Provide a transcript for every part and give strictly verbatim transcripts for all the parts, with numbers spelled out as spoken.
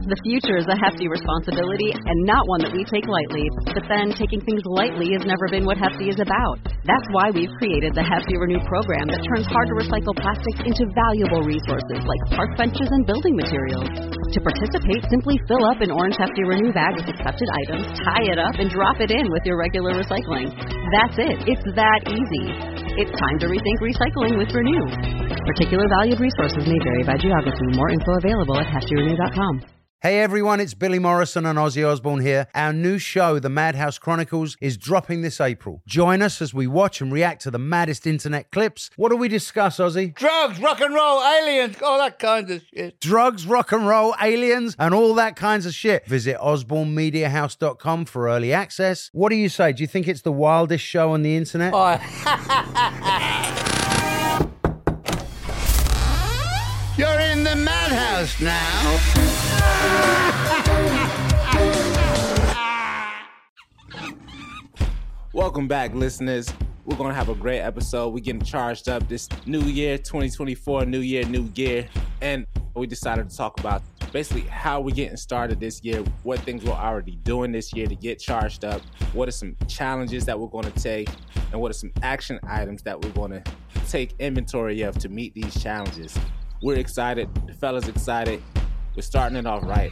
The future is a hefty responsibility and not one that we take lightly. But then taking things lightly has never been what Hefty is about. That's why we've created the Hefty Renew program that turns hard-to-recycle plastics into valuable resources like park benches and building materials. To participate, simply fill up an orange Hefty Renew bag with accepted items, tie it up, and drop it in with your regular recycling. That's it. It's that easy. It's time to rethink recycling with Renew. Particular valued resources may vary by geography. More info available at hefty renew dot com. Hey everyone, it's Billy Morrison and Ozzy Osbourne here. Our new show, The Madhouse Chronicles, is dropping this April. Join us as we watch and react to the maddest internet clips. What do we discuss, Ozzy? Drugs, rock and roll, aliens, all that kind of shit. Drugs, rock and roll, aliens, and all that kinds of shit. Visit osborne media house dot com for early access. What do you say? Do you think it's the wildest show on the internet? Oh. You're in the madhouse now. Welcome back, listeners. We're going to have a great episode. We're getting charged up this new year, twenty twenty-four, new year, new gear. And we decided to talk about basically how we're getting started this year, what things we're already doing this year to get charged up, what are some challenges that we're going to take, and what are some action items that we're going to take inventory of to meet these challenges. We're excited. The fella's excited. We're starting it off right.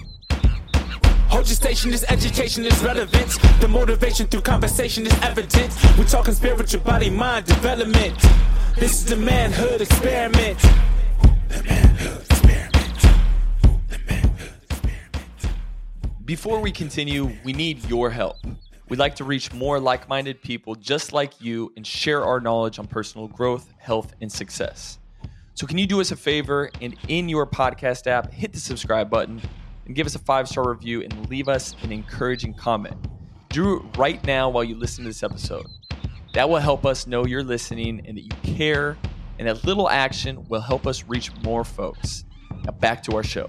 Hold your station, this education is relevant. The motivation through conversation is evident. We're talking spiritual body, mind development. This is the manhood experiment. The manhood experiment. The manhood experiment. Before we continue, we need your help. We'd like to reach more like-minded people just like you and share our knowledge on personal growth, health, and success. So can you do us a favor and in your podcast app, hit the subscribe button and give us a five-star review and leave us an encouraging comment. Do it right now while you listen to this episode. That will help us know you're listening and that you care, and that little action will help us reach more folks. Now back to our show.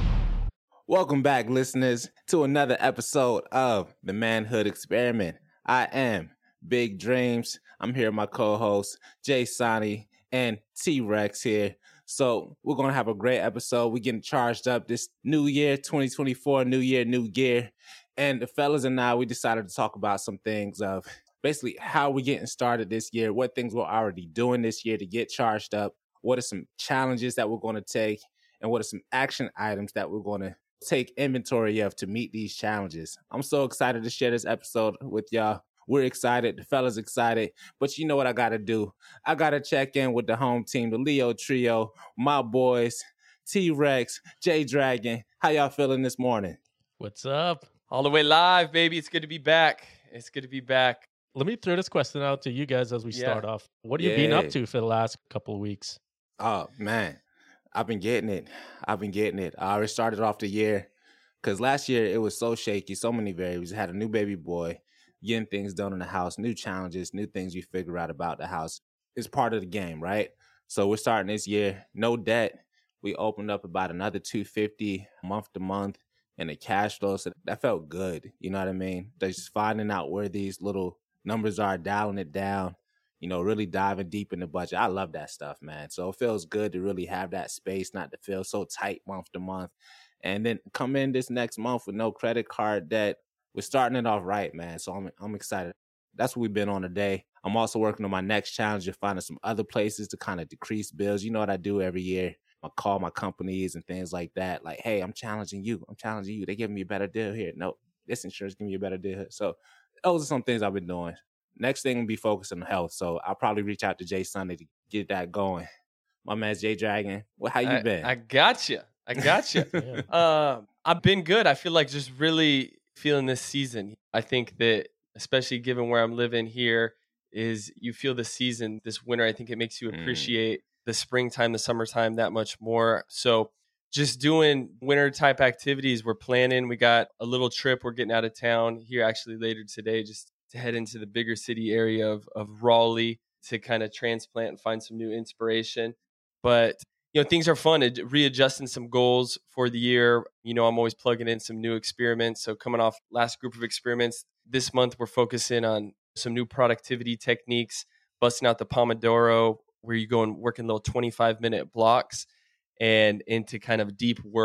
Welcome back, listeners, to another episode of The Manhood Experiment. I am Big Dreams. I'm here with my co-hosts, Jay Sonny and T-Rex here. So we're going to have a great episode. We're getting charged up this new year, twenty twenty-four, new year, new gear. And the fellas and I, we decided to talk about some things of basically how we're getting started this year, what things we're already doing this year to get charged up, what are some challenges that we're going to take, and what are some action items that we're going to take inventory of to meet these challenges. I'm so excited to share this episode with y'all. We're excited. The fella's excited. But you know what I got to do? I got to check in with the home team, the Leo Trio, my boys, T-Rex, J-Dragon. How y'all feeling this morning? What's up? All the way live, baby. It's good to be back. It's good to be back. Let me throw this question out to you guys as we Yeah. start off. What have you Yeah. been up to for the last couple of weeks? Oh, man. I've been getting it. I've been getting it. I already started off the year because last year it was so shaky, so many variables. I had a new baby boy, getting things done in the house, new challenges, new things you figure out about the house. It's part of the game, right? So we're starting this year, no debt. We opened up about another two hundred fifty dollars month to month in the cash flow. So that felt good. You know what I mean? Just finding out where these little numbers are, dialing it down, you know, really diving deep in the budget. I love that stuff, man. So it feels good to really have that space, not to feel so tight month to month. And then come in this next month with no credit card debt. We're starting it off right, man. So I'm I'm excited. That's what we've been on today. I'm also working on my next challenge of finding some other places to kind of decrease bills. You know what I do every year? I call my companies and things like that. Like, hey, I'm challenging you. I'm challenging you. They giving me a better deal here. No, this insurance giving me a better deal here. So those are some things I've been doing. Next thing will be focusing on health. So I'll probably reach out to Jay Sunday to get that going. My man's Jay Dragon. Well, how you I, been? I got you. I got you. Yeah. uh, I've been good. I feel like just really feeling this season. I think that, especially given where I'm living here, is you feel the season this winter. I think it makes you appreciate mm. the springtime, the summertime that much more. So just doing winter type activities. We're planning. We got a little trip. We're getting out of town here actually later today just to head into the bigger city area of, of Raleigh to kind of transplant and find some new inspiration. But, you know, things are fun. Readjusting some goals for the year. You know, I'm always plugging in some new experiments. So coming off last group of experiments, this month we're focusing on some new productivity techniques, busting out the Pomodoro, where you go and work in little twenty-five minute blocks and into kind of deep work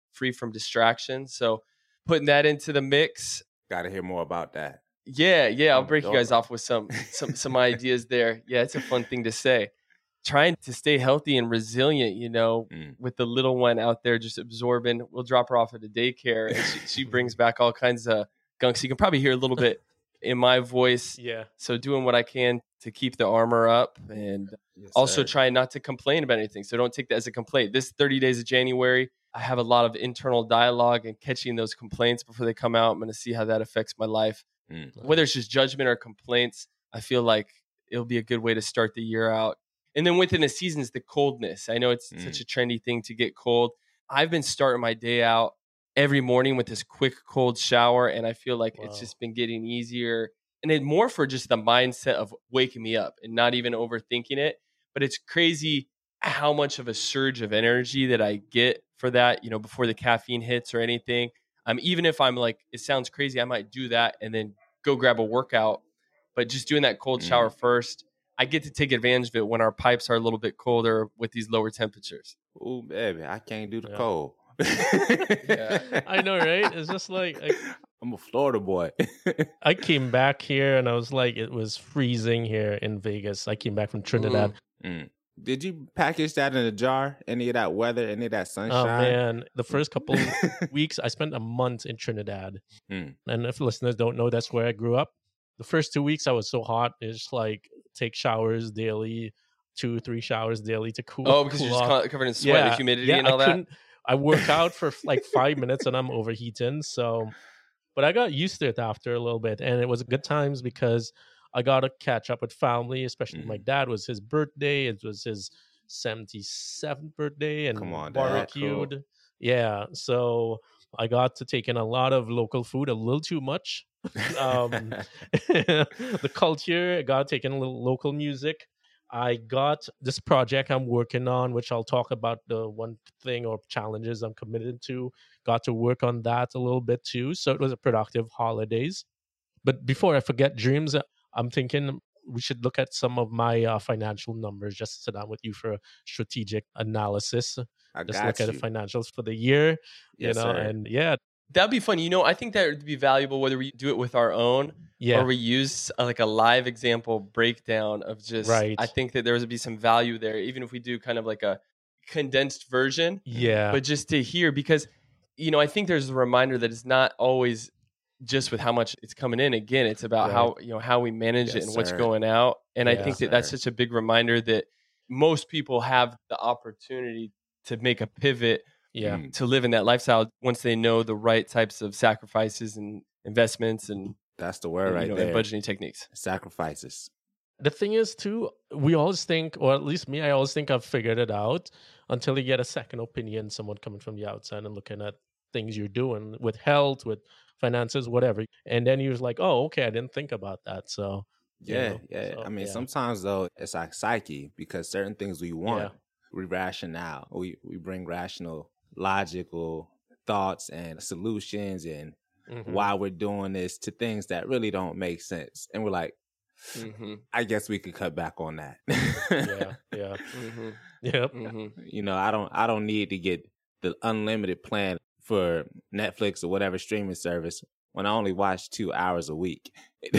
free from distractions. So putting that into the mix. Got to hear more about that. Yeah, yeah. I'll I'm break you guys adorable. off with some some some ideas there. Yeah, it's a fun thing to say. Trying to stay healthy and resilient, you know, Mm. with the little one out there just absorbing. We'll drop her off at the daycare, and she, she brings back all kinds of gunk. So you can probably hear a little bit in my voice. Yeah. So doing what I can to keep the armor up, and Yes, also sir. trying not to complain about anything. So don't take that as a complaint. This thirty days of January, I have a lot of internal dialogue and catching those complaints before they come out. I'm going to see how that affects my life. Mm. Whether it's just judgment or complaints, I feel like it'll be a good way to start the year out. And then within the seasons, the coldness. I know it's Mm. such a trendy thing to get cold. I've been starting my day out every morning with this quick cold shower, and I feel like it's Wow. just been getting easier. And it more for just the mindset of waking me up and not even overthinking it. But it's crazy how much of a surge of energy that I get for that, you know, before the caffeine hits or anything. Um, even if I'm like, it sounds crazy, I might do that and then go grab a workout. But just doing that cold Mm. shower first, I get to take advantage of it when our pipes are a little bit colder with these lower temperatures. Ooh, baby, I can't do the Yeah. cold. Yeah. I know, right? It's just like I, I'm a Florida boy. I came back here and I was like, it was freezing here in Vegas. I came back from Trinidad. Mm. Did you package that in a jar? Any of that weather? Any of that Oh sunshine? man, the first couple weeks I spent a month in Trinidad. Mm. And if listeners don't know, that's where I grew up. The first two weeks I was so hot, it's like take showers daily, two, three showers daily to cool. Oh, because cool you're just off. co- covered in sweat, the humidity and all I that. couldn't- I work out for like five minutes and I'm overheating. So, but I got used to it after a little bit, and it was good times because I got to catch up with family. Especially my Mhm. dad, was his birthday. It was his seventy-seventh birthday, and Come on, Dad. barbecued. Yeah, so I got to take in a lot of local food, a little too much. um, the culture, I got to take in a little local music. I got this project I'm working on, which I'll talk about the one thing or challenges I'm committed to. Got to work on that a little bit too. So it was a productive holidays. But before I forget, Dreams, uh, I'm thinking we should look at some of my uh, financial numbers, just sit down with you for a strategic analysis. I Just got look at you. the financials for the year, you Yes, know, sir. and yeah, That'd be fun. You know, I think that would be valuable whether we do it with our own yeah, or we use uh, like a live example breakdown of just, Right. I think that there would be some value there, even if we do kind of like a condensed version, yeah, but just to hear, because, you know, I think there's a reminder that it's not always just with how much it's coming in. Again, it's about Right. how, you know, how we manage it Yes, and what's sir. going out. And I Yeah. think that that's Sir. such a big reminder that most people have the opportunity to make a pivot yeah. Mm. to live in that lifestyle once they know the right types of sacrifices and investments and, That's the word and, right you know, there. and budgeting techniques. Sacrifices. The thing is, too, we always think, or at least me, I always think I've figured it out until you get a second opinion, someone coming from the outside and looking at things you're doing with health, with finances, whatever. And then he was like, oh, okay, I didn't think about that. So, you Yeah, know, yeah. so, I mean, yeah. sometimes though, it's our psyche because certain things we want, Yeah. we rationale. We we bring rational, logical thoughts and solutions and Mhm. why we're doing this to things that really don't make sense. And we're like, Mm-hmm. I guess we could cut back on that. Yeah, yeah. Mm-hmm. Yep. Mm-hmm. You know, I don't I don't need to get the unlimited plan for Netflix or whatever streaming service when I only watch two hours a week.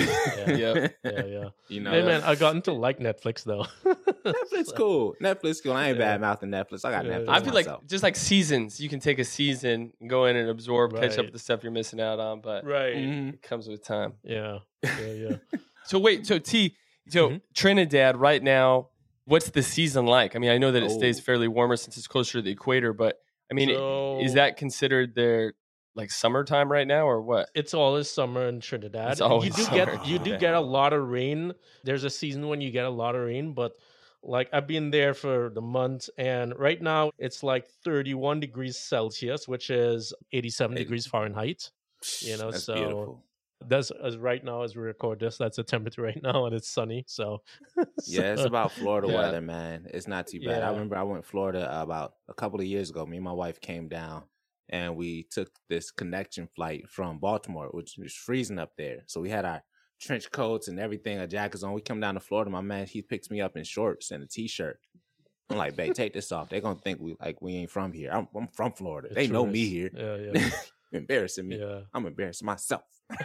Yep. Yeah, yeah. You know, Hey, man, I gotten to like Netflix, though. Netflix So- cool. Netflix cool. I ain't Yeah. bad mouthing Netflix. I got Yeah, Netflix. yeah. I feel like myself. just like seasons, you can take a season, go in and absorb, catch up Right. with the stuff you're missing out on, but Right. Mhm. it comes with time. Yeah, yeah, yeah. So wait, so T, so Mhm. Trinidad right now, what's the season like? I mean, I know that it stays Oh. fairly warmer since it's closer to the equator, but I mean, So- is that considered their like summertime right now or what? It's always summer in Trinidad. It's always you do summer get in you do Trinidad. get a lot of rain. There's a season when you get a lot of rain, but like I've been there for the month, and right now it's like thirty-one degrees Celsius, which is eighty-seven Eighty- degrees Fahrenheit. You know, That's so beautiful. that's as right now as we record this. That's the temperature right now, and it's sunny. So Yeah, it's so- about Florida Yeah. weather, man. It's not too bad. I Yeah. remember I went to Florida about a couple of years ago. Me and my wife came down and we took this connection flight from Baltimore, which was freezing up there. So we had our trench coats and everything, our jackets on. We come down to Florida. My man, he picks me up in shorts and a t-shirt. I'm like, babe, take this off. They're gonna think we like we ain't from here. I'm, I'm from Florida. It They know sure me is. here. Yeah, yeah. Embarrassing me. Yeah. I'm embarrassing myself.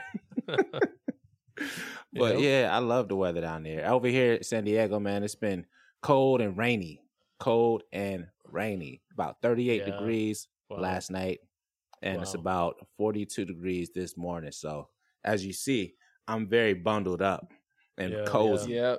But Yep. yeah, I love the weather down there. Over here at San Diego, man, it's been cold and rainy. Cold and rainy. About thirty-eight Yeah. degrees Wow. last night. And it's Wow. about forty-two degrees this morning. So as you see, I'm very bundled up and Yeah, cozy. Yeah.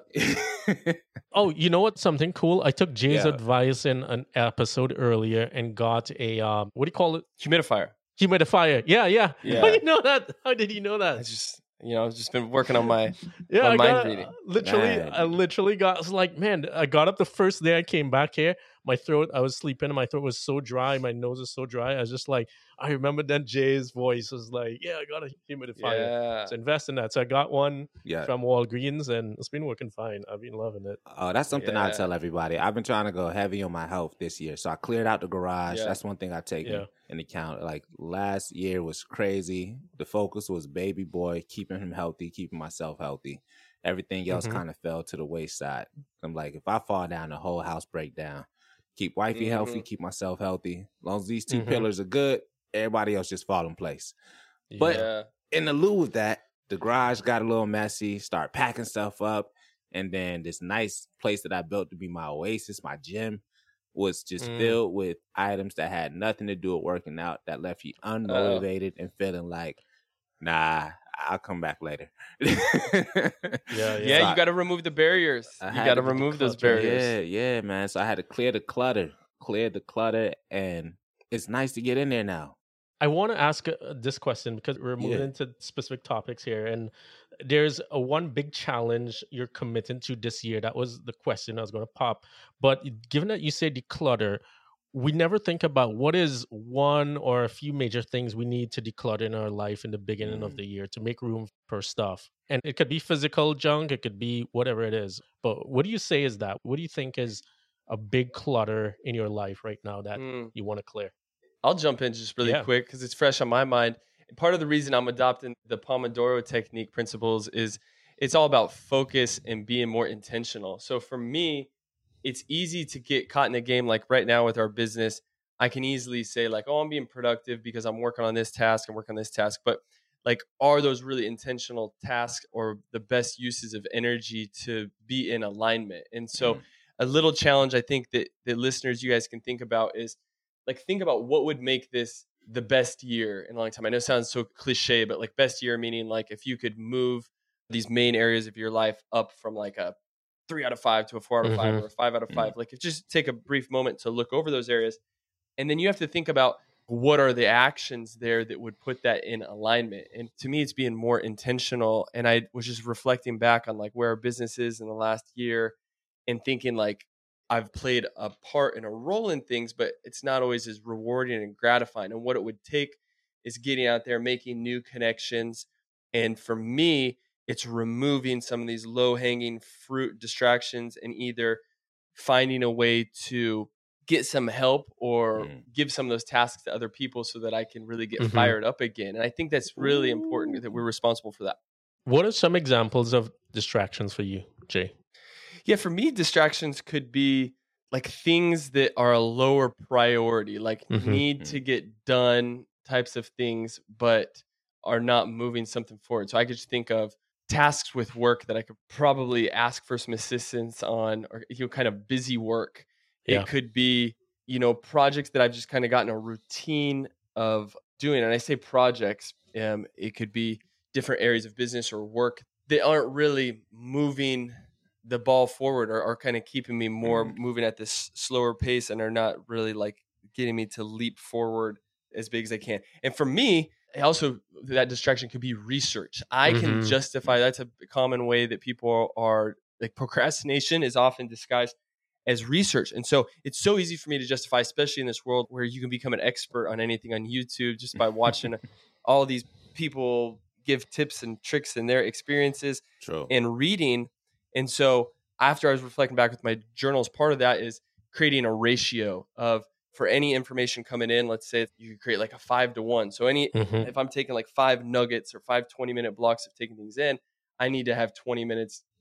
Oh, you know what? Something cool. I took Jay's Yeah. advice in an episode earlier and got a um, what do you call it? Humidifier. Humidifier. Yeah, yeah. Yeah. How do you know that? How did you know I that? just, you know, I've just been working on my. Yeah, my I mind got, reading. literally, Man. I literally got. I was like, man, I got up the first day I came back here. My throat, I was sleeping, and my throat was so dry. My nose was so dry. I was just like, I remember then Jay's voice was like, yeah, I got a humidifier. Yeah. So invest in that. So I got one Yeah. from Walgreens, and it's been working fine. I've been loving it. Oh, that's something I Yeah. tell everybody. I've been trying to go heavy on my health this year. So I cleared out the garage. Yeah. That's one thing I take Yeah. in account. Like last year was crazy. The focus was baby boy, keeping him healthy, keeping myself healthy. Everything else Mhm. kind of fell to the wayside. I'm like, if I fall down, the whole house break down. Keep wifey healthy, keep myself healthy. As long as these two Mhm. pillars are good, everybody else just fall in place. But Yeah. in the lieu of that, the garage got a little messy, start packing stuff up. And then this nice place that I built to be my oasis, my gym, was just Mm. filled with items that had nothing to do with working out, that left you unmotivated and feeling like, nah, I'll come back later. Yeah, yeah. Yeah, So I- you got to remove the barriers. I You had got to to remove those declutter. barriers. Yeah, yeah, man. So I had to clear the clutter, clear the clutter, and it's nice to get in there now. I want to ask uh, this question because we're moving Yeah. into specific topics here, and there's a one big challenge you're committing to this year. That was the question I was going to pop. But given that you say declutter, we never think about what is one or a few major things we need to declutter in our life in the beginning of Mm. the year to make room for stuff. And it could be physical junk, it could be whatever it is. But what do you say is that? What do you think is a big clutter in your life right now that Mm. you want to clear? I'll jump in just really Yeah. quick because it's fresh on my mind. And part of the reason I'm adopting the Pomodoro technique principles is it's all about focus and being more intentional. So for me, it's easy to get caught in a game. Like right now with our business, I can easily say like, oh, I'm being productive because I'm working on this task and working on this task. But like, are those really intentional tasks or the best uses of energy to be in alignment? And so Mm. a little challenge I think that the listeners, you guys can think about is like, think about what would make this the best year in a long time. I know it sounds so cliche, but like best year, meaning like if you could move these main areas of your life up from like a three out of five to a four out of five Mhm. or a five out of five, like if just take a brief moment to look over those areas. And then you have to think about what are the actions there that would put that in alignment. And to me, it's being more intentional. And I was just reflecting back on like where our business is in the last year and thinking like, I've played a part and a role in things, but it's not always as rewarding and gratifying. And what it would take is getting out there, making new connections. And for me, it's removing some of these low hanging fruit distractions and either finding a way to get some help or Mm. give some of those tasks to other people so that I can really get Mhm. fired up again. And I think that's really important that we're responsible for that. What are some examples of distractions for you, Jay? Yeah, for me, distractions could be like things that are a lower priority, like Mhm. need to get done types of things, but are not moving something forward. So I could just think of tasks with work that I could probably ask for some assistance on, or you know, kind of busy work. Yeah. It could be, you know, projects that I've just kind of gotten a routine of doing. And I say projects, um, it could be different areas of business or work that aren't really moving the ball forward or are kind of keeping me more Mhm. moving at this slower pace and are not really like getting me to leap forward as big as I can. And for me, also that distraction could be research. I can Mhm. justify, that's a common way that people are like, procrastination is often disguised as research. And so it's so easy for me to justify, especially in this world where you can become an expert on anything on YouTube just by watching all these people give tips and tricks and their experiences True. and reading. And so after I was reflecting back with my journals, part of that is creating a ratio of, for any information coming in, let's say you could create like a five to one. So any, Mhm. if I'm taking like five nuggets or five twenty minute blocks of taking things in, I need to have twenty minutes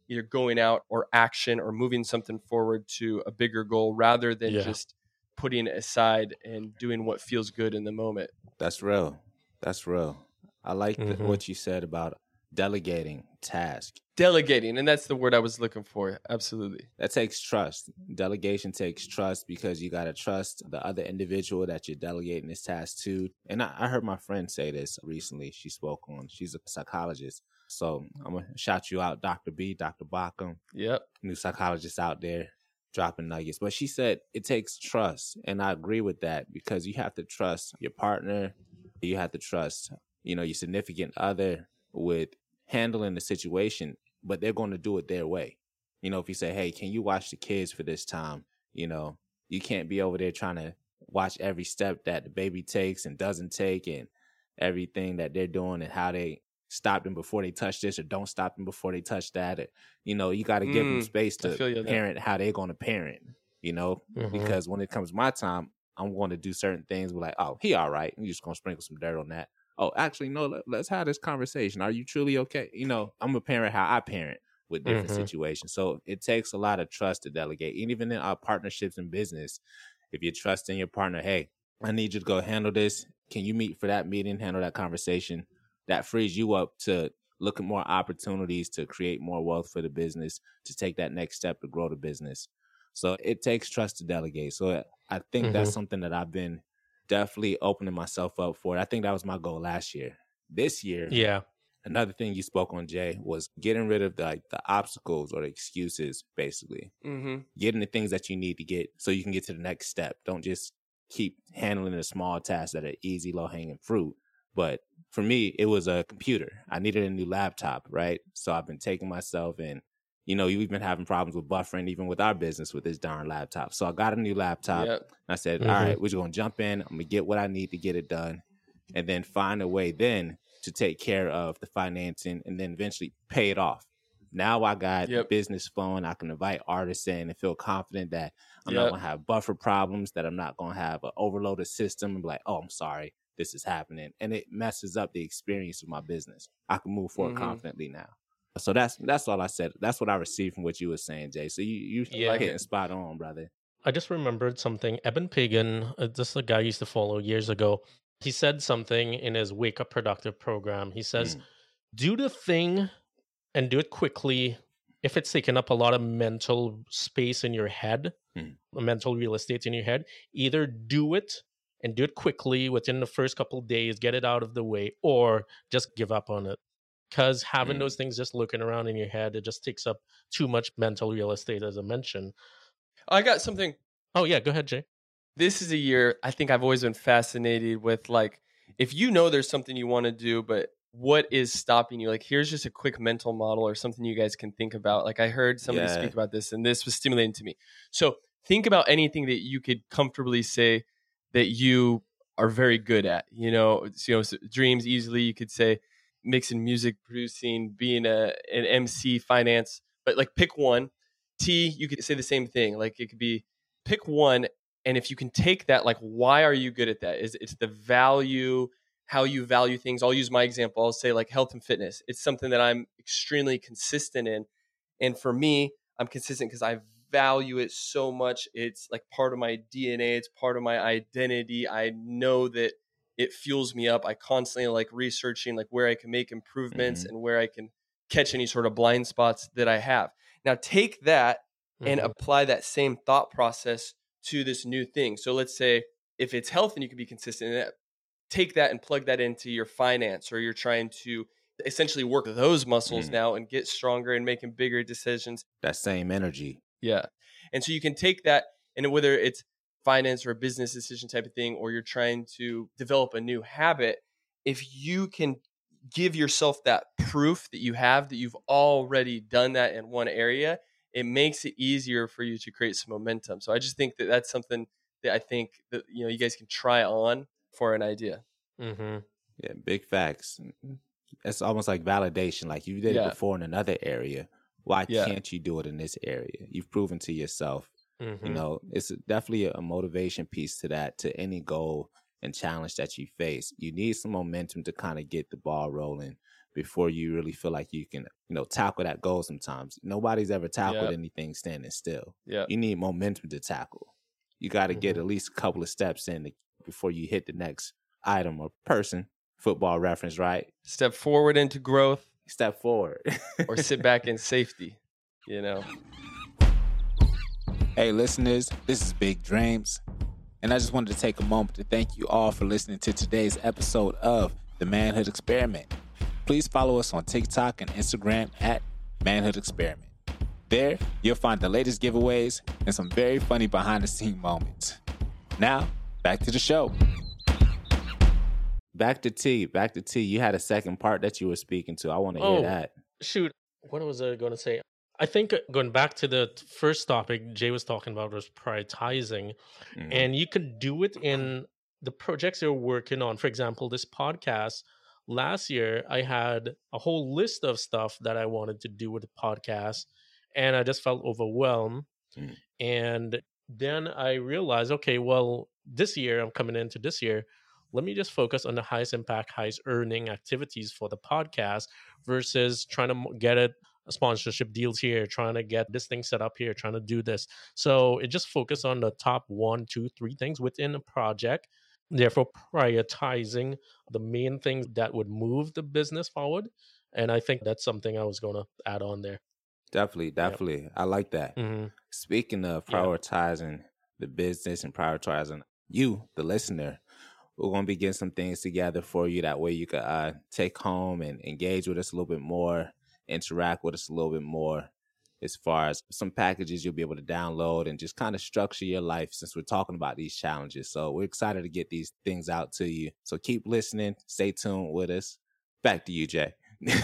either going out or action or moving something forward to a bigger goal rather than Yeah. just putting it aside and doing what feels good in the moment. That's real. That's real. I like the, Mhm. what you said about delegating task. Delegating, and that's the word I was looking for. Absolutely. That takes trust. Delegation takes trust because you got to trust the other individual that you're delegating this task to. And I, I heard my friend say this recently. She spoke on, she's a psychologist. So I'm going to shout you out, Doctor B, Doctor Backham, Yep. new psychologist out there dropping nuggets. But she said it takes trust. And I agree with that because you have to trust your partner. You have to trust, you know, your significant other with handling the situation, but they're going to do it their way. You know, if you say, hey, can you watch the kids for this time? You know, you can't be over there trying to watch every step that the baby takes and doesn't take and everything that they're doing and how they stop them before they touch this or don't stop them before they touch that. Or, you know, you got to give them Mm, space I to feel you on that. parent how they're going to parent, you know, Mhm. because when it comes to my time, I'm going to do certain things. We're like, oh, he all right. You're just going to sprinkle some dirt on that. Oh, actually, no, let, let's have this conversation. Are you truly okay? You know, I'm a parent how I parent with different Mhm. situations. So it takes a lot of trust to delegate. And even in our partnerships in business, if you're trusting your partner, hey, I need you to go handle this. Can you meet for that meeting, handle that conversation? That frees you up to look at more opportunities to create more wealth for the business, to take that next step to grow the business. So it takes trust to delegate. So I think that's Mhm. something that I've been definitely opening myself up for. I think that was my goal last year. This year, Yeah. another thing you spoke on, Jay, was getting rid of the, like the obstacles or the excuses, basically. Mm-hmm. Getting the things that you need to get so you can get to the next step. Don't just keep handling the small tasks that are easy, low-hanging fruit. But for me, it was a computer. I needed a new laptop, right? So I've been taking myself and, you know, we've been having problems with buffering, even with our business with this darn laptop. So I got a new laptop. Yep. And I said, Mhm. all right, we're just going to jump in. I'm going to get what I need to get it done and then find a way then to take care of the financing and then eventually pay it off. Now I got Yep. business flowing. I can invite artists in and feel confident that I'm not Yep. going to have buffer problems, that I'm not going to have an overloaded system and be like, oh, I'm sorry, this is happening. And it messes up the experience of my business. I can move forward Mhm. confidently now. So that's that's all I said. That's what I received from what you were saying, Jay. So you you Yeah. hitting spot on, brother. I just remembered something. Eben Pagan, uh, this is a guy I used to follow years ago. He said something in his Wake Up Productive program. He says, Mm. do the thing and do it quickly. If it's taking up a lot of mental space in your head, Mm. mental real estate in your head, either do it and do it quickly within the first couple of days, get it out of the way, or just give up on it. Because having Mm. those things just looking around in your head, it just takes up too much mental real estate, as I mentioned. I got something. Oh, yeah, go ahead, Jay. This is a year I think I've always been fascinated with, like, if you know there's something you want to do, but what is stopping you? Like, here's just a quick mental model or something you guys can think about. Like, I heard somebody Yeah. speak about this and this was stimulating to me. So think about anything that you could comfortably say that you are very good at, you know, it's, you know, so dreams easily. You could say mixing music, producing, being a, an M C, finance, but like pick one. T, you could say the same thing. Like it could be pick one. And if you can take that, like, why are you good at that? Is it's the value, how you value things. I'll use my example. I'll say like health and fitness. It's something that I'm extremely consistent in. And for me, I'm consistent because I value it so much. It's like part of my D N A. It's part of my identity. I know that it fuels me up. I constantly like researching like where I can make improvements Mhm. and where I can catch any sort of blind spots that I have. Now take that and Mhm. apply that same thought process to this new thing. So let's say if it's health and you can be consistent in that, take that and plug that into your finance, or you're trying to essentially work those muscles Mm. now and get stronger and making bigger decisions. That same energy. Yeah. And so you can take that, and whether it's finance or a business decision type of thing, or you're trying to develop a new habit, if you can give yourself that proof that you have, that you've already done that in one area, it makes it easier for you to create some momentum. So I just think that that's something that I think that, you know, you guys can try on for an idea. Mm-hmm. Yeah, big facts. It's almost like validation. Like you did Yeah. it before in another area. Why Yeah. can't you do it in this area? You've proven to yourself. Mm-hmm. You know, it's definitely a motivation piece to that, to any goal and challenge that you face. You need some momentum to kind of get the ball rolling. before you really feel like you can, you know, tackle that goal sometimes. Nobody's ever tackled Yep. anything standing still. Yeah. You need momentum to tackle. You got to get Mhm. at least a couple of steps in to, before you hit the next item or person. Football reference, right? Step forward into growth Step forward. or sit back in safety, you know. Hey, listeners, this is Big Dreams, and I just wanted to take a moment to thank you all for listening to today's episode of The Manhood Experiment. Please follow us on TikTok and Instagram at Manhood Experiment. There, you'll find the latest giveaways and some very funny behind-the-scene moments. Now, back to the show. Back to T. Back to T. You had a second part that you were speaking to. I want to Oh. hear that. Shoot, what was I going to say? I think uh, going back to the t- first topic Jay was talking about was prioritizing, Mhm. and you can do it in the projects you're working on. For example, this podcast. Last year, I had a whole list of stuff that I wanted to do with the podcast, and I just felt overwhelmed. Mm. And then I realized, okay, well, this year I'm coming into this year. Let me just focus on the highest impact, highest earning activities for the podcast versus trying to mo- get it sponsorship deals here, trying to get this thing set up here, trying to do this. So it just focused on the top one, two, three things within a project. Therefore, prioritizing the main things that would move the business forward. And I think that's something I was going to add on there. Definitely, definitely. I like that. Mm-hmm. Speaking of Yeah. prioritizing the business and prioritizing you, the listener, we're going to be getting some things together for you. That way you can uh, take home and engage with us a little bit more, interact with us a little bit more, as far as some packages you'll be able to download and just kind of structure your life since we're talking about these challenges. So we're excited to get these things out to you. So keep listening. Stay tuned with us. Back to you, Jay.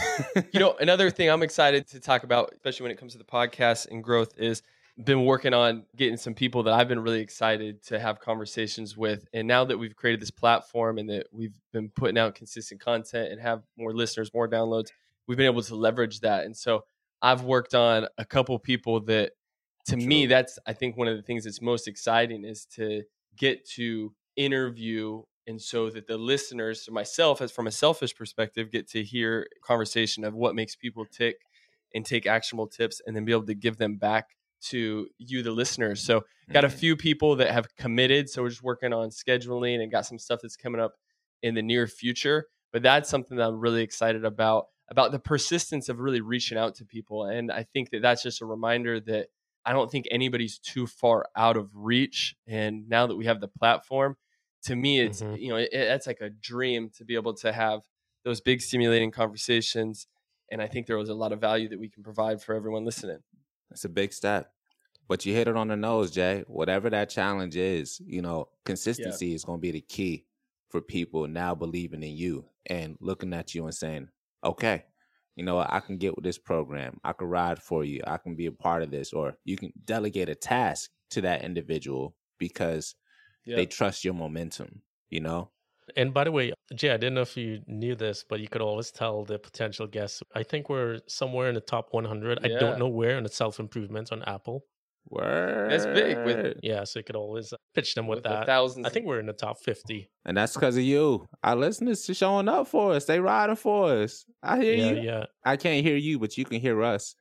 You know, another thing I'm excited to talk about, especially when it comes to the podcast and growth, is been working on getting some people that I've been really excited to have conversations with. And now that we've created this platform and that we've been putting out consistent content and have more listeners, more downloads, we've been able to leverage that. And so I've worked on a couple people that, to me, that's, I think, one of the things that's most exciting is to get to interview. And so that the listeners, so myself, as from a selfish perspective, get to hear conversation of what makes people tick and take actionable tips and then be able to give them back to you, the listeners. So got a few people that have committed. So we're just working on scheduling and got some stuff that's coming up in the near future. But that's something that I'm really excited about, about the persistence of really reaching out to people. And I think that that's just a reminder that I don't think anybody's too far out of reach. And now that we have the platform, to me, it's, Mhm. you know, it, that's like a dream to be able to have those big stimulating conversations. And I think there was a lot of value that we can provide for everyone listening. It's a big step. But you hit it on the nose, Jay. Whatever that challenge is, you know, consistency is going to be the key for people now believing in you and looking at you and saying, okay, you know, I can get with this program. I can ride for you. I can be a part of this. Or you can delegate a task to that individual because Yeah. they trust your momentum, you know? And by the way, Jay, I didn't know if you knew this, but you could always tell the potential guests. I think we're somewhere in the top one hundred. I Yeah. don't know where in the self-improvement on Apple. Word. That's big with- Yeah, so you could always pitch them with, With the that. thousands I think we're in the top fifty. And that's because of you. Our listeners are showing up for us. They riding for us. I hear Yeah, you. yeah. I can't hear you, but you can hear us.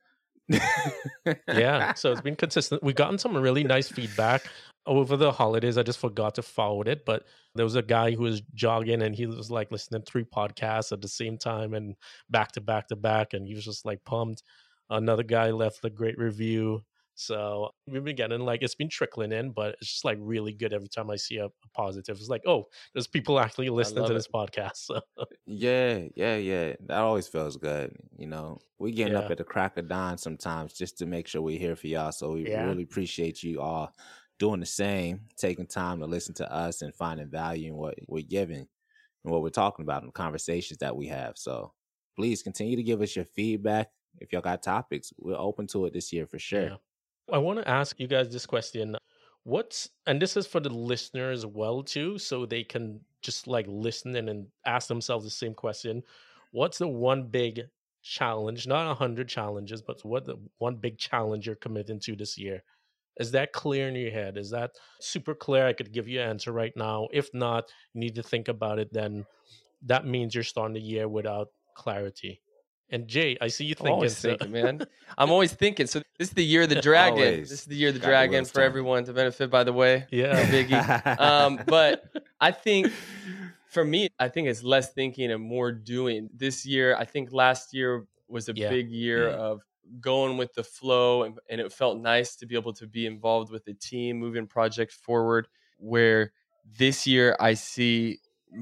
Yeah, so it's been consistent. We've gotten some really nice feedback over the holidays. I just forgot to forward it, but there was a guy who was jogging and he was like listening to three podcasts at the same time and back to back to back, and he was just like pumped. Another guy left a great review. So we've been getting like, it's been trickling in, but it's just like really good every time I see a, a positive. It's like, oh, there's people actually listening love to it. this podcast. So, Yeah, yeah, yeah. That always feels good. You know, we getting up Yeah. at the crack of dawn sometimes just to make sure we're here for y'all. So we Yeah. really appreciate you all doing the same, taking time to listen to us and finding value in what we're giving and what we're talking about and the conversations that we have. So please continue to give us your feedback. If y'all got topics, we're open to it this year for sure. yeah. I want to ask you guys this question. What's, and this is for the listeners as well too, so they can just like listen in and ask themselves the same question. What's the one big challenge, not a hundred challenges, but what the one big challenge you're committing to this year? Is that clear in your head? Is that super clear? I could give you an answer right now. If not, you need to think about it. Then that means you're starting the year without clarity. And Jay, I see you I'm thinking. always so- thinking, man. I'm always thinking. So this is the year of the dragon. Always. This is the year of the Got the dragon wheels for turning. everyone to benefit, by the way. Yeah. No biggie. um, but I think for me, I think it's less thinking and more doing. This year, I think last year was a Yeah. big year Mm. of going with the flow, and, and it felt nice to be able to be involved with the team, moving projects forward. Where this year I see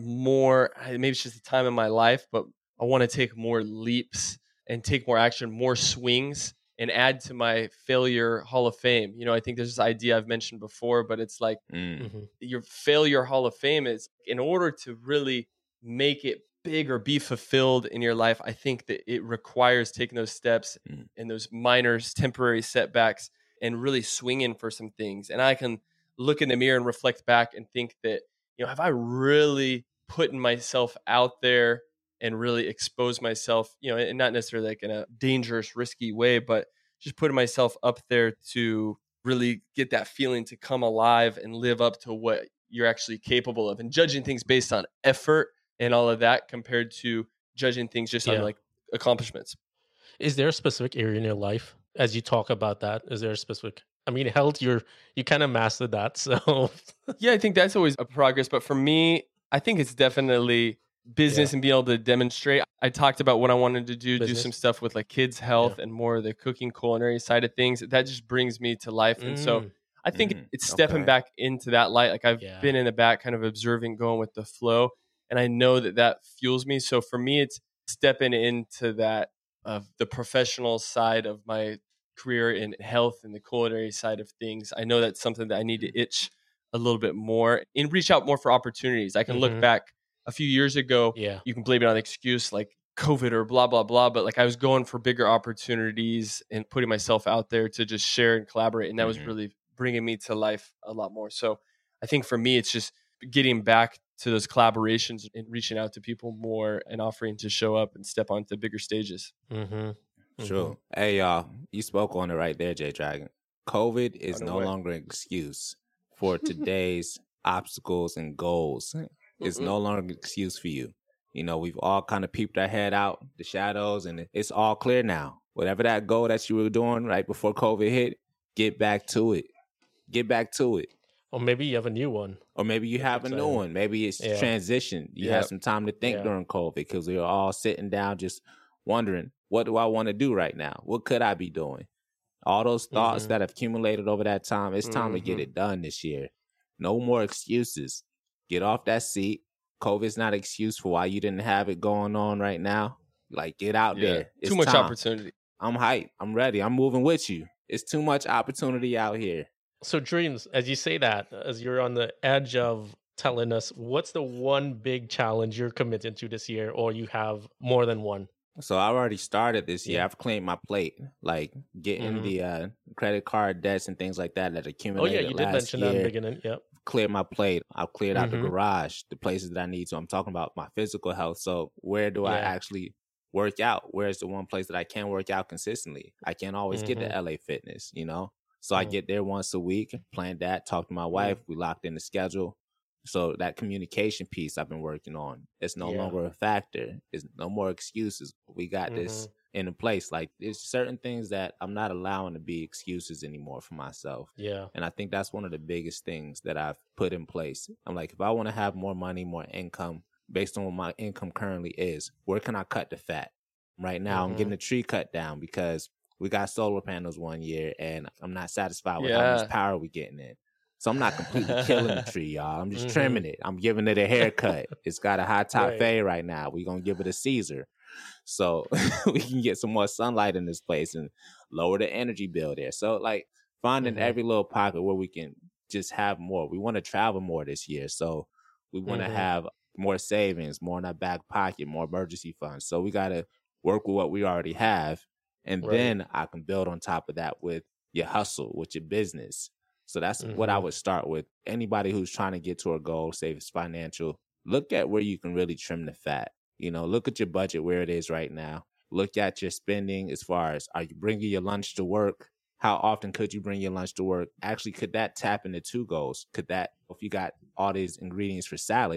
more, maybe it's just the time in my life, but I want to take more leaps and take more action, more swings, and add to my failure Hall of Fame. You know, I think there's this idea I've mentioned before, but it's like Mm. Mhm. your failure Hall of Fame is, in order to really make it big or be fulfilled in your life, I think that it requires taking those steps Mm. and those minor temporary setbacks and really swinging for some things. And I can look in the mirror and reflect back and think that, you know, have I really put myself out there and really exposed myself, you know, and not necessarily like in a dangerous, risky way, but just putting myself up there to really get that feeling to come alive and live up to what you're actually capable of, and judging things based on effort and all of that compared to judging things just Yeah. on like accomplishments. Is there a specific area in your life as you talk about that? Is there a specific? I mean, health. You're you kind of mastered that, so Yeah, I think that's always a progress. But for me, I think it's definitely business Yeah. and being able to demonstrate. I talked about what I wanted to do, Business. do some stuff with like kids' health Yeah. and more of the cooking culinary side of things. That just brings me to life. And so Mm. I think Mm, it's stepping okay. back into that light. Like I've Yeah. been in the back kind of observing, going with the flow. And I know that that fuels me. So for me, it's stepping into that of the professional side of my career in health and the culinary side of things. I know that's something that I need to itch a little bit more and reach out more for opportunities. I can Mhm. look back a few years ago. yeah, You can blame it on the excuse like COVID or blah, blah, blah. But like I was going for bigger opportunities and putting myself out there to just share and collaborate. And that was Mhm. really bringing me to life a lot more. So I think for me, it's just getting back to those collaborations and reaching out to people more and offering to show up and step onto bigger stages. mm-hmm. True. Hey, y'all, you spoke on it right there, Jay Dragon. COVID is Oh, no no way. longer an excuse for today's obstacles and goals. It's Mm-mm. no longer an excuse for you. You know, we've all kind of peeped our head out the shadows, and it's all clear now. Whatever that goal that you were doing right before COVID hit, get back to it. Get back to it. Or maybe you have a new one. Or maybe you have a new exciting. one. Maybe it's Yeah. transition. You Yeah. had some time to think Yeah. during COVID because we were all sitting down just wondering, what do I want to do right now? What could I be doing? All those thoughts Mhm. that have accumulated over that time, it's time to get Mhm. it done this year. No more excuses. Get off that seat. COVID's not an excuse for why you didn't have it going on right now. Like, get out Yeah. there. It's Too much time. opportunity. I'm hyped. I'm ready. I'm moving with you. It's too much opportunity out here. So, Dreams, as you say that, as you're on the edge of telling us, what's the one big challenge you're committed to this year, or you have more than one? So I've already started this year. Yeah. I've cleaned my plate, like getting Mhm. the uh, credit card debts and things like that that Oh, accumulated yeah, you did last mention that in year. the beginning. Yep. Cleared my plate. I've cleared out Mhm. the garage, the places that I need to. I'm talking about my physical health. So where do I Yeah. actually work out? Where's the one place that I can work out consistently? I can't always get Mhm. to L A Fitness, you know? So I Mm. get there once a week, plan that, talk to my wife. We locked in the schedule. So that communication piece I've been working on, it's no Yeah. longer a factor. It's no more excuses. We got this in a place. Like, there's certain things that I'm not allowing to be excuses anymore for myself. Yeah. And I think that's one of the biggest things that I've put in place. I'm like, if I want to have more money, more income based on what my income currently is, where can I cut the fat? Right now, I'm Mhm. getting the tree cut down because we got solar panels one year and I'm not satisfied with how Yeah. much power we're getting in. So I'm not completely killing the tree, y'all. I'm just Mhm. trimming it. I'm giving it a haircut. It's got a high top Right. fade right now. We're going to give it a Caesar. So we can get some more sunlight in this place and lower the energy bill there. So, like, finding Mhm. every little pocket where we can just have more. We want to travel more this year. So we want to Mhm. have more savings, more in our back pocket, more emergency funds. So we got to work with what we already have. And Right. then I can build on top of that with your hustle, with your business. So that's what I Mhm. would start with. Anybody who's trying to get to a goal, say it's financial, look at where you can really trim the fat. You know, look at your budget where it is right now. Look at your spending as far as, are you bringing your lunch to work? How often could you bring your lunch to work? Actually, could that tap into two goals? Could that, if you got all these ingredients for salads,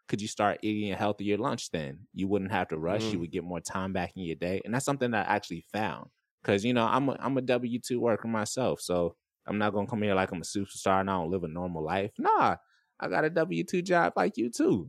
could you start eating a healthier lunch then? You wouldn't have to rush. Mhm. You would get more time back in your day. And that's something that I actually found. Because, you know, I'm a, I'm a W two worker myself. So I'm not going to come here like I'm a superstar and I don't live a normal life. Nah, I got a W two job like you too.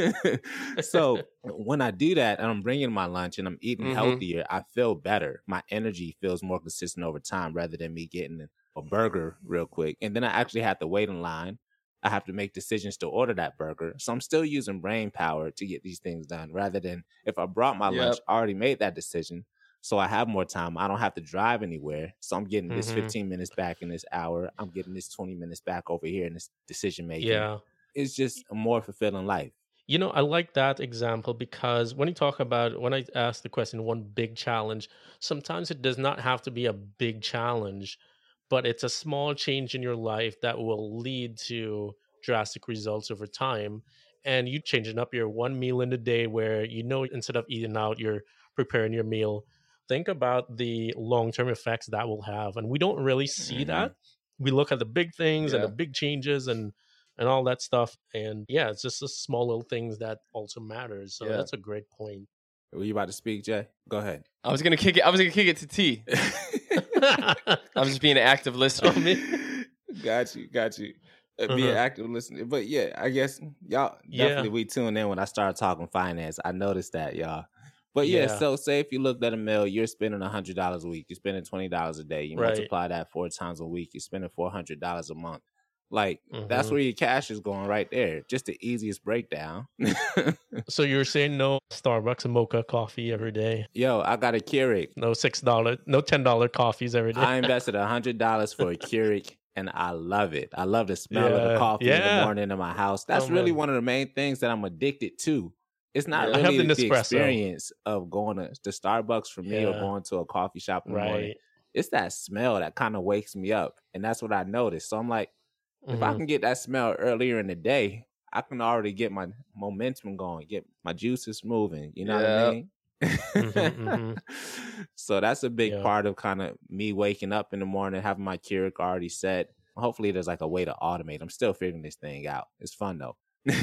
So when I do that and I'm bringing my lunch and I'm eating Mhm. healthier, I feel better. My energy feels more consistent over time rather than me getting a burger real quick. And then I actually have to wait in line. I have to make decisions to order that burger. So I'm still using brain power to get these things done rather than if I brought my lunch, Yep. I already made that decision. So I have more time. I don't have to drive anywhere. So I'm getting this Mhm. fifteen minutes back in this hour. I'm getting this twenty minutes back over here in this decision making. Yeah. It's just a more fulfilling life. You know, I like that example because when you talk about, when I ask the question, one big challenge, sometimes it does not have to be a big challenge, but it's a small change in your life that will lead to drastic results over time. And you changing up your one meal in a day where, you know, instead of eating out, you're preparing your meal. Think about the long-term effects that will have. And we don't really see Mhm. that. We look at the big things and the Yeah. big changes and and all that stuff. And yeah, it's just the small little things that also matters. So Yeah. that's a great point. Were you about to speak, Jay? Go ahead. I was gonna kick it. I was gonna kick it to T. I was just being an active listener. Oh, man. Got you, got you. Uh, Be an Uh-huh. active listener. But yeah, I guess y'all Yeah. definitely we tune in when I started talking finance. I noticed that, y'all. But yeah, Yeah. so say if you looked at a meal, you're spending one hundred dollars a week. You're spending twenty dollars a day. You Right. multiply that four times a week. You're spending four hundred dollars a month. Like, that's Mhm. where your cash is going right there. Just the easiest breakdown. So you're saying no Starbucks and mocha coffee every day? Yo, I got a Keurig. No six dollars, no ten dollars coffees every day? I invested one hundred dollars for a Keurig, and I love it. I love the smell of the Yeah. coffee in the Yeah. morning in my house. That's Oh, really man. one of the main things that I'm addicted to. It's not Yeah. I have really the the, Nespresso. experience of going to, to Starbucks for me or Yeah. going to a coffee shop in the morning. Right. It's that smell that kind of wakes me up. And that's what I noticed. So I'm like, if I Mhm. can get that smell earlier in the day, I can already get my momentum going, get my juices moving. You know what I Yeah. mean? Mhm, mhm. So that's a big Yeah. part of kind of me waking up in the morning, having my Keurig already set. Hopefully there's like a way to automate. I'm still figuring this thing out. It's fun though.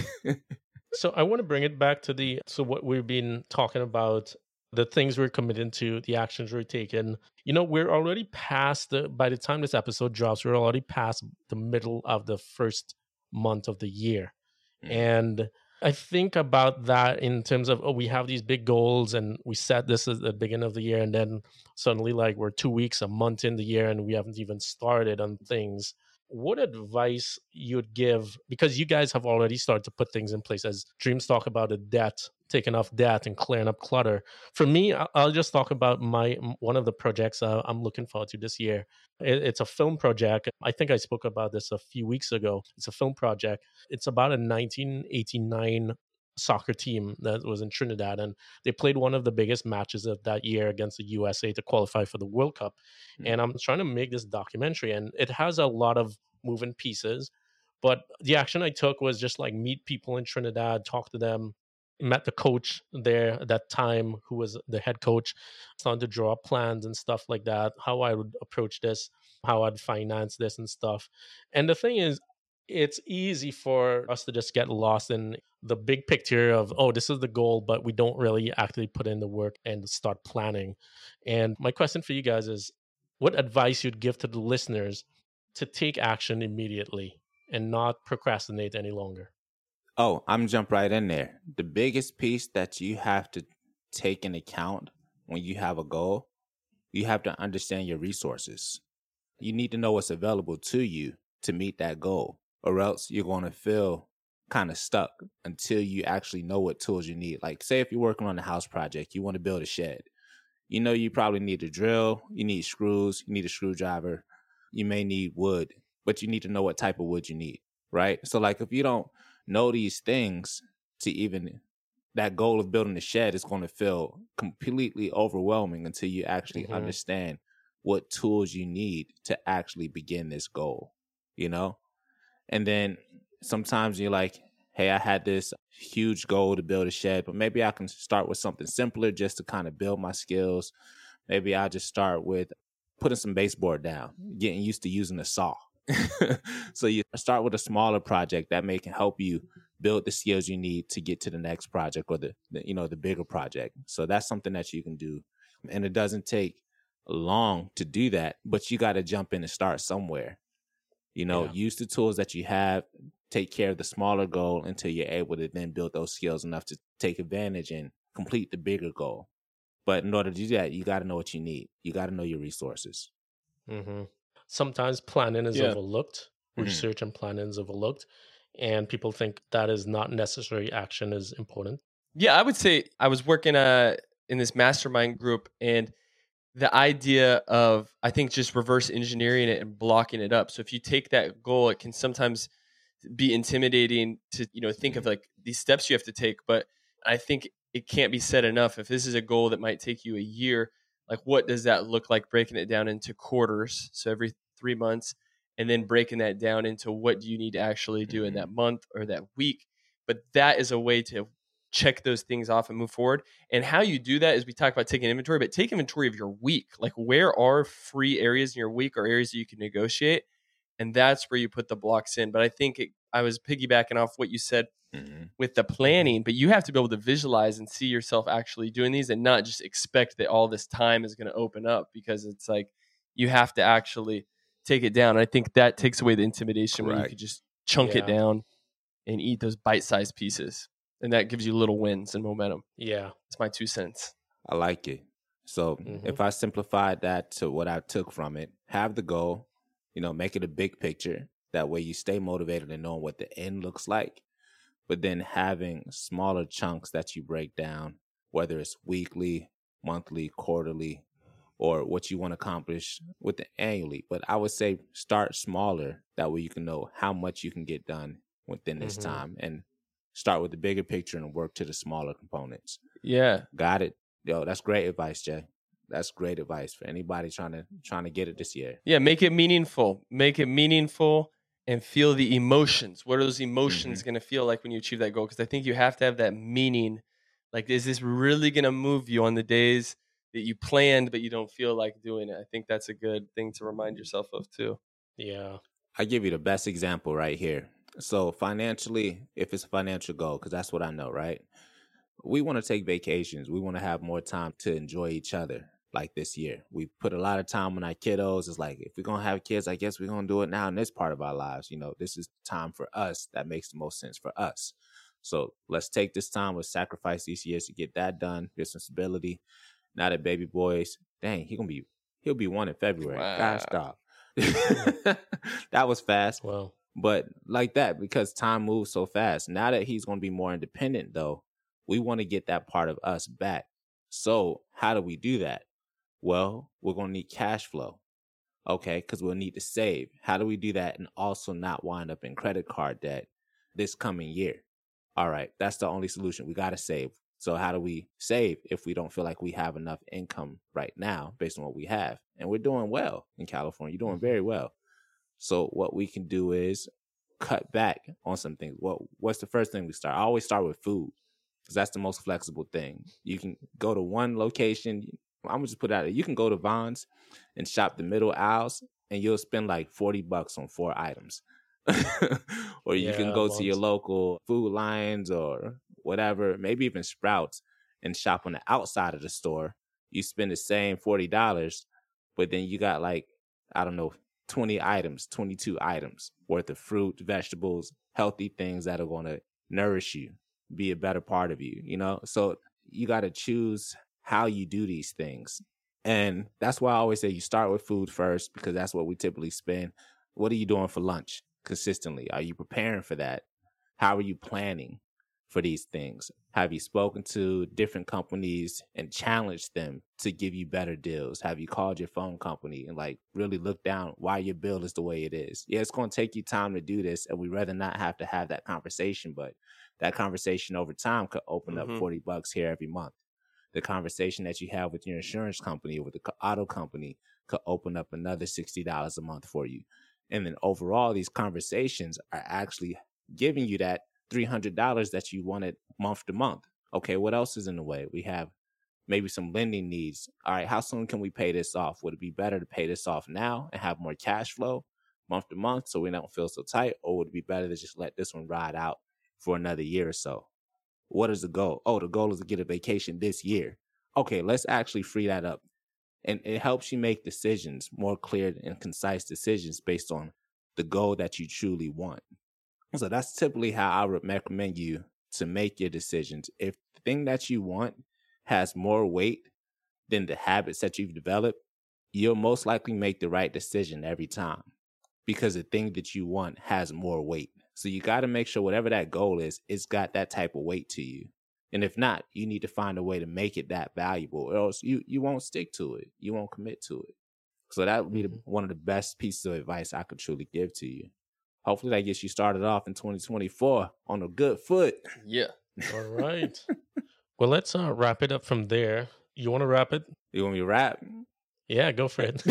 So I want to bring it back to the, so what we've been talking about, the things we're committing to, the actions we're taking. You know, we're already past the, by the time this episode drops, we're already past the middle of the first month of the year. Mm. And I think about that in terms of, oh, we have these big goals and we set this at the beginning of the year. And then suddenly, like, we're two weeks, a month in the year, and we haven't even started on things. What advice you'd give, because you guys have already started to put things in place, as Dreams talk about the debt, taking off debt and clearing up clutter. For me, I- I'll just talk about my one of the projects uh, I'm looking forward to this year. It- It's a film project. I think I spoke about this a few weeks ago. It's a film project. It's about a nineteen eighty-nine soccer team that was in Trinidad, and they played one of the biggest matches of that year against the U S A to qualify for the World Cup. Mm. And I'm trying to make this documentary, and it has a lot of moving pieces, but the action I took was just like meet people in Trinidad, talk to them, met the coach there at that time who was the head coach, started to draw up plans and stuff like that, how I would approach this, how I'd finance this and stuff. And the thing is, it's easy for us to just get lost in the big picture of, oh, this is the goal, but we don't really actually put in the work and start planning. And my question for you guys is, what advice you'd give to the listeners to take action immediately and not procrastinate any longer? Oh, I'm gonna jump right in there. The biggest piece that you have to take in account when you have a goal, you have to understand your resources. You need to know what's available to you to meet that goal, or else you're going to feel kind of stuck until you actually know what tools you need. Like, say if you're working on a house project, you want to build a shed. You know, you probably need a drill, you need screws, you need a screwdriver, you may need wood, but you need to know what type of wood you need, right? So like if you don't know these things, to even that goal of building a shed is going to feel completely overwhelming until you actually Mhm. understand what tools you need to actually begin this goal, you know? And then sometimes you're like, hey, I had this huge goal to build a shed, but maybe I can start with something simpler just to kind of build my skills. Maybe I'll just start with putting some baseboard down, getting used to using a saw. So you start with a smaller project that may can help you build the skills you need to get to the next project or the, the you know, the bigger project. So that's something that you can do. And it doesn't take long to do that, but you got to jump in and start somewhere. You know, Yeah. use the tools that you have, take care of the smaller goal until you're able to then build those skills enough to take advantage and complete the bigger goal. But in order to do that, you got to know what you need. You got to know your resources. hmm Sometimes planning is Yeah. overlooked. Mhm. Research and planning is overlooked. And people think that is not necessary. Action is important. Yeah, I would say I was working uh, in this mastermind group, and the idea of, I think, just reverse engineering it and blocking it up. So if you take that goal, it can sometimes be intimidating to, you know, think of like these steps you have to take. But I think it can't be said enough. If this is a goal that might take you a year, like what does that look like, breaking it down into quarters? So every three months, and then breaking that down into what do you need to actually do in that month or that week. But that is a way to check those things off and move forward. And how you do that is, we talk about taking inventory, but take inventory of your week. Like, where are free areas in your week or areas that you can negotiate? And that's where you put the blocks in. But I think it, I was piggybacking off what you said Mm-hmm. with the planning, but you have to be able to visualize and see yourself actually doing these and not just expect that all this time is going to open up, because it's like you have to actually take it down. I think that takes away the intimidation when you Correct. could just chunk it Yeah. down and eat those bite-sized pieces. And that gives you little wins and momentum. Yeah. That's my two cents. I like it. So Mhm. if I simplified that to what I took from it, have the goal, you know, make it a big picture. That way you stay motivated and knowing what the end looks like. But then having smaller chunks that you break down, whether it's weekly, monthly, quarterly, or what you want to accomplish with the annually. But I would say start smaller. That way you can know how much you can get done within this Mhm. time, and start with the bigger picture and work to the smaller components. Yeah. Got it. Yo, that's great advice, Jay. That's great advice for anybody trying to trying to get it this year. Yeah, make it meaningful. Make it meaningful and feel the emotions. What are those emotions going to feel like when you achieve that goal? Because I think you have to have that meaning. Like, is this really going to move you on the days that you planned but you don't feel like doing it? I think that's a good thing to remind yourself of too. Yeah. I give you the best example right here. So financially, if it's a financial goal, because that's what I know, right? We want to take vacations. We want to have more time to enjoy each other. Like this year, we put a lot of time on our kiddos. It's like, if we're going to have kids, I guess we're going to do it now in this part of our lives. You know, this is time for us. That makes the most sense for us. So let's take this time. Let's sacrifice these years to get that done. Get some stability. Now that baby boys, dang, he gonna be, he'll be one in February. Wow. Gosh, stop. That was fast. Well, But like that, because time moves so fast. Now that he's going to be more independent, though, we want to get that part of us back. So how do we do that? Well, we're going to need cash flow. Okay, because we'll need to save. How do we do that and also not wind up in credit card debt this coming year? All right, that's the only solution. We got to save. So how do we save if we don't feel like we have enough income right now based on what we have? And we're doing well in California. You're doing very well. So what we can do is cut back on some things. What What's the first thing we start? I always start with food, because that's the most flexible thing. You can go to one location. I'm gonna just put it out there. You can go to Vons and shop the middle aisles, and you'll spend like forty bucks on four items. Or you can Yeah, go to your Vons. local Food Lions or whatever, maybe even Sprouts, and shop on the outside of the store. You spend the same forty dollars, but then you got like, I don't know, twenty items, twenty-two items worth of fruit, vegetables, healthy things that are going to nourish you, be a better part of you, you know? So you got to choose how you do these things. And that's why I always say you start with food first, because that's what we typically spend. What are you doing for lunch consistently? Are you preparing for that? How are you planning for these things? Have you spoken to different companies and challenged them to give you better deals? Have you called your phone company and like really look down why your bill is the way it is? Yeah, it's going to take you time to do this, and we'd rather not have to have that conversation, but that conversation over time could open Mhm. up forty bucks here every month. The conversation that you have with your insurance company or with the co- auto company could open up another sixty dollars a month for you. And then overall, these conversations are actually giving you that three hundred dollars that you wanted month to month. Okay, what else is in the way? We have maybe some lending needs. All right, how soon can we pay this off? Would it be better to pay this off now and have more cash flow month to month so we don't feel so tight? Or would it be better to just let this one ride out for another year or so. What is the goal? Oh, the goal is to get a vacation this year. Okay, let's actually free that up. And it helps you make decisions, more clear and concise decisions based on the goal that you truly want. So that's typically how I would recommend you to make your decisions. If the thing that you want has more weight than the habits that you've developed, you'll most likely make the right decision every time because the thing that you want has more weight. So you got to make sure whatever that goal is, it's got that type of weight to you. And if not, you need to find a way to make it that valuable, or else you, you won't stick to it. You won't commit to it. So that would be the, one of the best pieces of advice I could truly give to you. Hopefully that gets you started off in twenty twenty-four on a good foot. Yeah. All right. Well, let's uh, wrap it up from there. You want to wrap it? You want me to wrap? Yeah, go for it.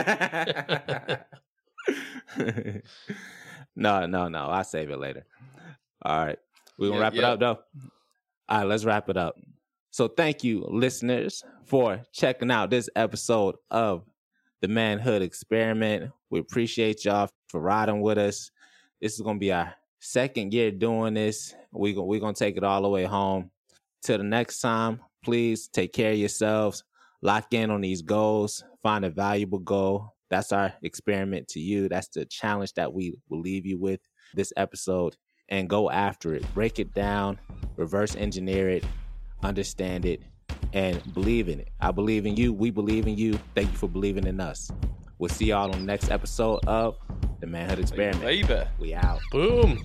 no, no, no. I'll save it later. All right. We're going to Yeah, wrap yeah. it up, though. All right, let's wrap it up. So thank you, listeners, for checking out this episode of The Manhood Experiment. We appreciate y'all for riding with us. This is going to be our second year doing this. We're going we're gonna take it all the way home. Till the next time, please take care of yourselves. Lock in on these goals. Find a valuable goal. That's our experiment to you. That's the challenge that we will leave you with this episode. And go after it. Break it down. Reverse engineer it. Understand it. And believe in it. I believe in you. We believe in you. Thank you for believing in us. We'll see y'all on the next episode of The Manhood Experiment. Baby. We out. Boom.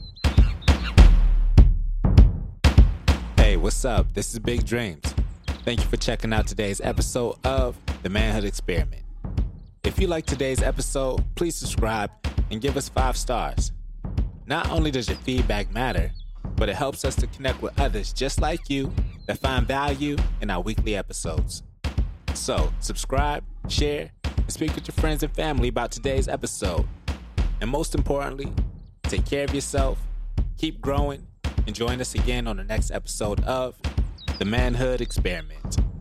Hey, what's up? This is Big Dreams. Thank you for checking out today's episode of The Manhood Experiment. If you like today's episode, please subscribe and give us five stars. Not only does your feedback matter, but it helps us to connect with others just like you that find value in our weekly episodes. So, subscribe, share, and speak with your friends and family about today's episode. And most importantly, take care of yourself, keep growing, and join us again on the next episode of The Manhood Experiment.